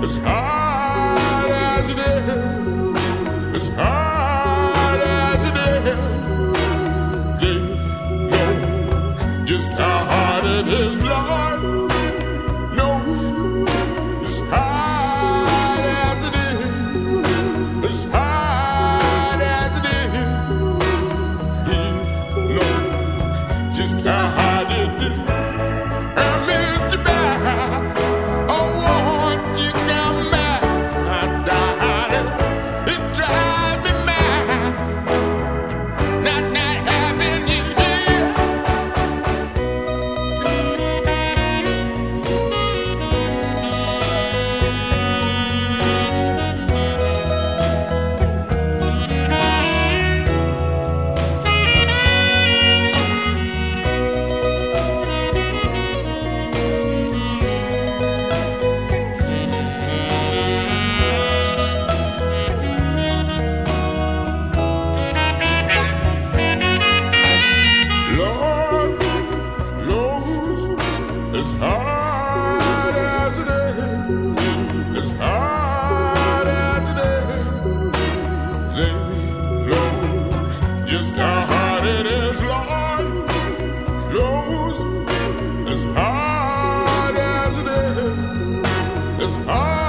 as hard as it is, as hard as it is. They know just how hard it is, Lord. No, as hard as it is, as hard as it is. He knows just how hard it is. As hard as it is, as hard as it is, they know just how hard it is, Lord. Knows as hard as it is, as hard.